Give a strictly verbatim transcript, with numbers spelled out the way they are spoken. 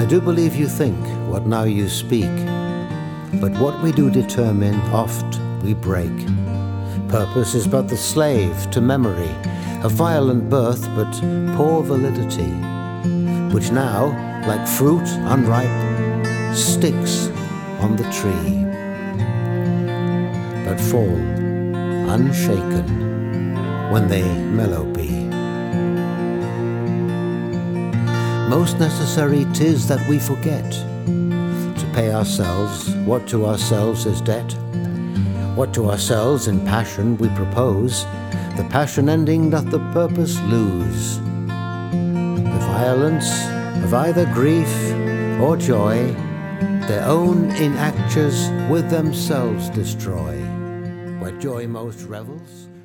do believe you think what now you speak, but what we do determine oft we break. Purpose is but the slave to memory, a violent birth but poor validity, which now, like fruit unripe, sticks on the tree, but fall unshaken when they mellow be. Most necessary 'tis that we forget to pay ourselves what to ourselves is debt. What to ourselves in passion we propose, the passion ending doth the purpose lose. The violence of either grief or joy their own inactures with themselves destroy. Where joy most revels,